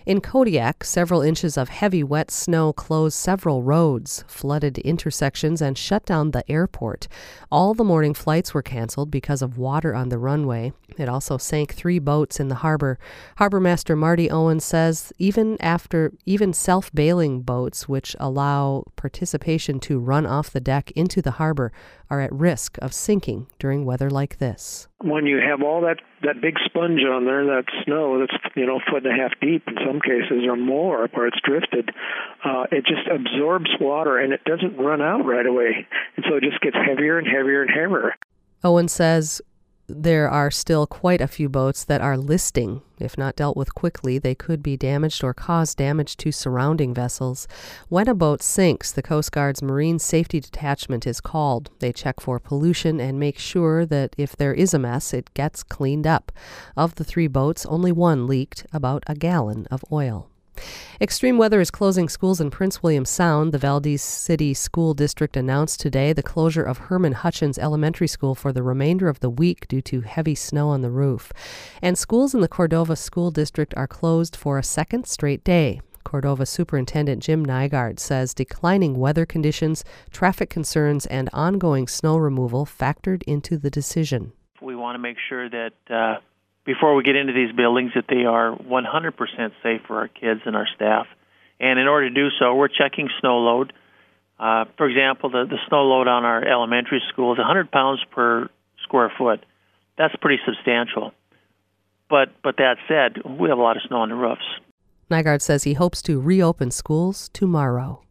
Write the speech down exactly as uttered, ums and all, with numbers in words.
In Kodiak, several inches of heavy wet snow closed several roads, flooded intersections, and shut down the airport. All the morning flights were canceled because of water on the runway. It also sank three boats in the harbor. Harbor Master Marty Owen says even after even self-bailing boats, which allow participation to run off the deck into the harbor, are at risk of sinking during weather like this. When you have all that, that big sponge on there, that snow that's, you know, foot and a half deep in some cases or more where it's drifted, uh, it just absorbs water and it doesn't run out right away. And so it just gets heavier and heavier and heavier. Owen says there are still quite a few boats that are listing. If not dealt with quickly, they could be damaged or cause damage to surrounding vessels. When a boat sinks, the Coast Guard's Marine Safety Detachment is called. They check for pollution and make sure that if there is a mess, it gets cleaned up. Of the three boats, only one leaked about a gallon of oil. Extreme weather is closing schools in Prince William Sound. The Valdez City School District announced today the closure of Herman Hutchins Elementary School for the remainder of the week due to heavy snow on the roof. And schools in the Cordova School District are closed for a second straight day. Cordova Superintendent Jim Nygaard says declining weather conditions, traffic concerns, and ongoing snow removal factored into the decision. We want to make sure that uh before we get into these buildings, that they are one hundred percent safe for our kids and our staff. And in order to do so, we're checking snow load. Uh, for example, the, the snow load on our elementary school is one hundred pounds per square foot. That's pretty substantial. But but that said, we have a lot of snow on the roofs. Nygaard says he hopes to reopen schools tomorrow.